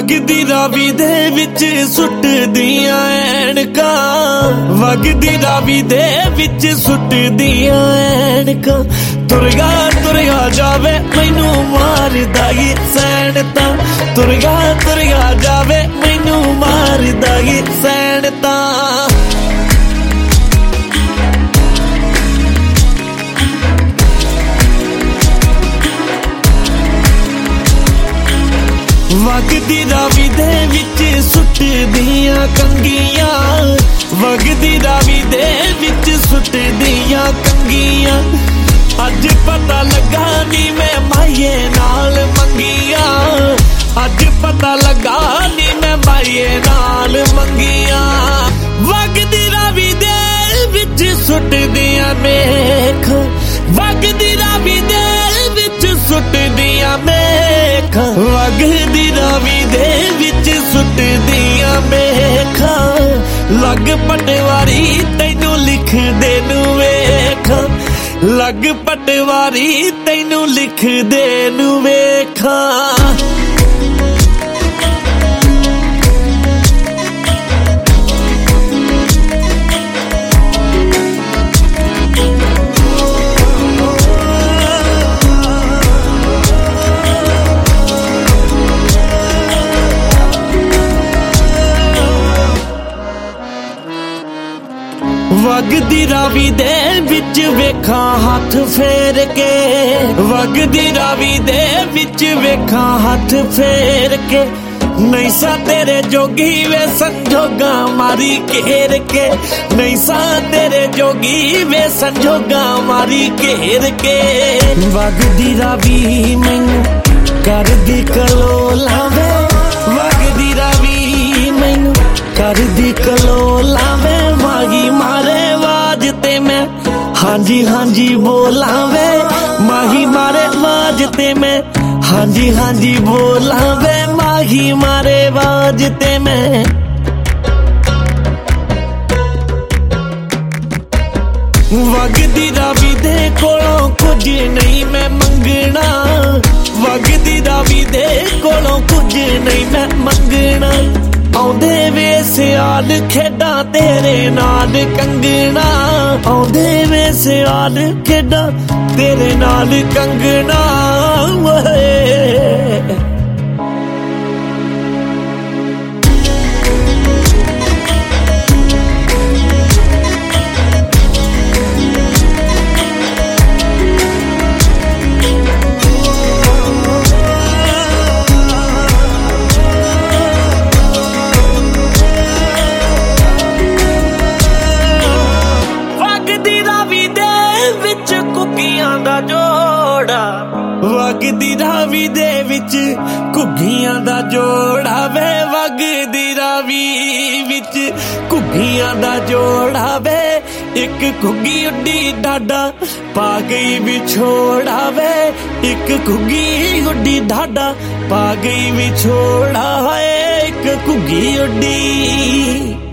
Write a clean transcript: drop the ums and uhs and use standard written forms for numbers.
ਵਗਦੀ ਰਾਵੀ ਦੇ ਵਿੱਚ ਸੁੱਟਦੀਆਂ ਐਨਕਾਂ, ਵਗਦੀ ਰਾਵੀ ਦੇ ਵਿੱਚ ਸੁੱਟਦੀਆਂ ਐਨਕਾਂ। ਤੁਰਿਆ ਜਾਵੇ ਮੈਨੂੰ ਮਾਰਦਾ ਏ ਸੈਣ ਤਾਂ, ਤੁਰਿਆ ਜਾਵੇ ਮੈਨੂੰ ਮਾਰਦਾ ਏ ਸੈਣ ਤਾਂ। ਵਗਦੀ ਰਾਵੀ ਦੇ ਵਿੱਚ ਸੁੱਟਦੀਆਂ ਕੰਗੀਆਂ, ਵਗਦੀ ਰਾਵੀ ਦੇ ਵਿੱਚ ਸੁੱਟਦੀਆਂ ਕੰਗੀਆਂ। ਅੱਜ ਪਤਾ ਲੱਗਾ ਨੀ ਮੈਂ ਮਾਈਏ ਨਾਲ ਮੰਗੀਆਂ, ਅੱਜ ਪਤਾ ਲੱਗਾ ਨੀ ਮੈਂ ਮਾਈਏ ਨਾਲ ਮੰਗੀਆਂ। ਵਗਦੀ ਰਾਵੀ ਦੇ ਵਿੱਚ ਸੁੱਟਦੀਆਂ ਮੇਖ, ਵਗਦੀ ਰਾਵੀ ਦੇ ਵਿੱਚ ਸੁੱਟਦੀਆਂ ਮੇਖ, ਵਗਦੀ ਰਾਵੀ ਦੇ ਵਿੱਚ ਸੁੱਟਦੀਆਂ ਮੇਖਾਂ। ਲੱਗ ਪਟਵਾਰੀ ਤੈਨੂੰ ਲਿਖਦੇ ਨੂੰ ਵੇਖਾਂ, ਲੱਗ ਪਟਵਾਰੀ ਤੈਨੂੰ ਲਿਖਦੇ ਨੂੰ ਵੇਖਾਂ। ਵਗਦੀ ਰਾਵੀ ਦੇ ਵਿੱਚ ਵੇਖਾਂ ਹੱਥ ਫੇਰ ਕੇ, ਵਗਦੀ ਰਾਵੀ ਦੇ ਵਿੱਚ ਵੇਖਾਂ ਹੱਥ ਫੇਰ ਕੇ। ਨਹੀਂ ਸਾ ਤੇਰੇ ਜੋਗੀ ਵੇ ਸੰਜੋਗਾ ਮਾਰੀ ਘੇਰ ਕੇ, ਨਹੀਂ ਸਾ ਤੇਰੇ ਜੋਗੀ ਵੇ ਸੰਜੋਗਾ ਮਾਰੀ ਘੇਰ ਕੇ। ਵਗਦੀ ਰਾਵੀ ਮੈਨੂੰ ਕਰਦੀ ਕਲੋਲਾਂ ਵੇ, ਵਗਦੀ ਰਾਵੀ ਮੈਨੂੰ ਕਰਦੀ ਕਲੋਲਾਂ ਵੇ। ਮਾਹੀ ਮਾਰੇ ਆਵਾਜ਼ ਤੇ ਮੈਂ ਹਾਂਜੀ ਹਾਂਜੀ ਬੋਲਾਂ ਵੇ, ਮਾਹੀ ਮਾਰੇ ਆਵਾਜ਼ ਤੇ ਮੈਂ ਹਾਂਜੀ ਹਾਂਜੀ ਬੋਲਾਂ ਵੇ, ਮਾਹੀ ਮਾਰੇ ਆਵਾਜ਼ ਤੇ ਮੈਂ। ਵਗਦੀ ਰਾਵੀ ਦੇ ਕੋਲੋਂ ਕੁਝ ਨਹੀਂ ਮੈਂ ਮੰਗਣਾ, ਵਗਦੀ ਰਾਵੀ ਦੇ ਕੋਲੋਂ ਕੁਝ ਨਹੀਂ ਮੈਂ ਮੰਗਣਾ। ਆਉਂਦੇ ਵੇ ਸਿਆਲ ਖੇਡਾਂ ਤੇਰੇ ਨਾਲ ਕੰਗਣਾ, ਆਉਂਦੇ ਵੇ ਸਿਆਲ ਖੇਡਾਂ ਤੇਰੇ ਨਾਲ ਕੰਗਣਾ। ਘੁੱਗੀਆਂ ਦਾ ਜੋੜਾ, ਵਗਦੀ ਰਾਵੀ ਦੇ ਵਿੱਚ ਘੁੱਗੀਆਂ ਦਾ ਜੋੜਾ ਵੇ, ਵਗਦੀ ਰਾਵੀ ਵਿੱਚ ਘੁੱਗੀਆਂ ਦਾ ਜੋੜਾ ਵੇ। ਇੱਕ ਘੁੱਗੀ ਉੱਡੀ ਡਾਡਾ ਪਾ ਗਈ ਵਿਛੋੜਾ ਵੇ, ਇੱਕ ਘੁੱਗੀ ਉੱਡੀ ਡਾਡਾ ਪਾ ਗਈ ਵਿਛੋੜਾ ਹੈ। ਇੱਕ ਘੁੱਗੀ ਉੱਡੀ